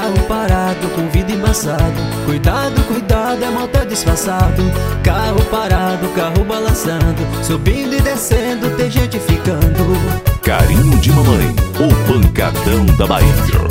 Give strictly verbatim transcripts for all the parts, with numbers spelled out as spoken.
Carro parado com vidro embaçado, cuidado, cuidado, é motel disfarçado. Carro parado, carro balançando, subindo e descendo, tem gente ficando. Carinho de Mamãe, o pancadão da Bahia.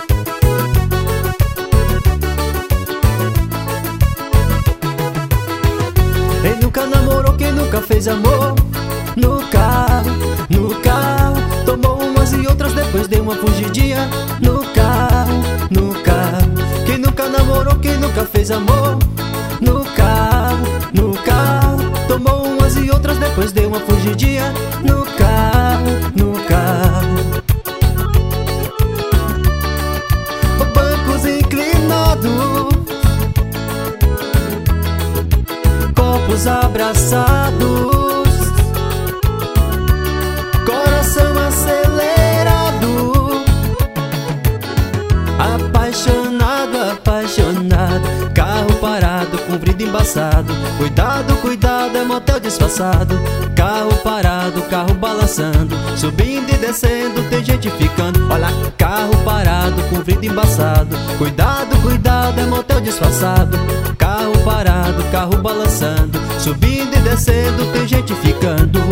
Quem nunca namorou, quem nunca fez amor no carro, no carro. Tomou umas e outras, depois deu uma fugidinha no carro, no carro. Quem nunca namorou, quem nunca fez amor no carro, no carro. Tomou umas e outras, depois deu uma fugidinha no carro, no carro. Bancos inclinados, copos abraçados, coração acelerado, apaixonado, apaixonado. Carro parado com vidro embaçado, cuidado, cuidado, é motel disfarçado. Carro parado, carro balançando, subindo e descendo, tem gente ficando. Olha, carro parado com vidro embaçado, cuidado, cuidado, é motel disfarçado. Carro parado, carro balançando, subindo e descendo, tem gente ficando.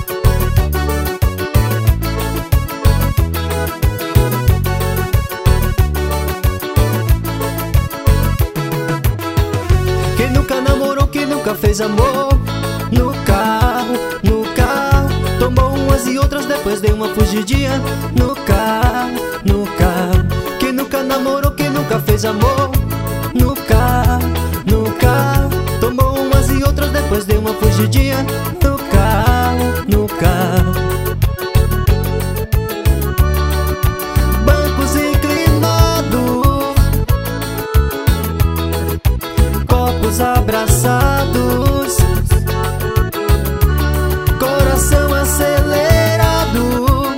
Quem nunca namorou, quem nunca fez amor no carro, no carro. Tomou umas e outras, depois deu uma fugidinha no carro, no carro. Quem nunca namorou, quem nunca fez amor no carro, no carro. Tomou umas e outras, depois deu uma fugidinha no carro, no carro. Bancos inclinados, copos abraçados, coração acelerado,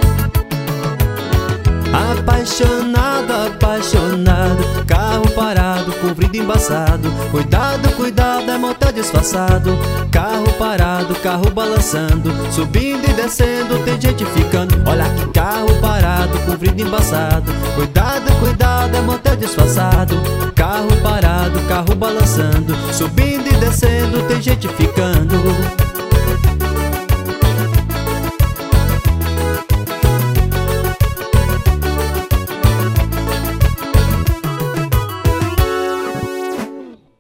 apaixonado, apaixonado. Carro parado com vidro embaçado, cuidado, cuidado, é motel disfarçado. Carro parado, carro balançando, subindo e descendo, tem gente ficando. Olha que carro parado com vidro embaçado, cuidado, cuidado, é motel disfarçado. Carro parado, carro balançando, subindo e descendo, tem gente ficando.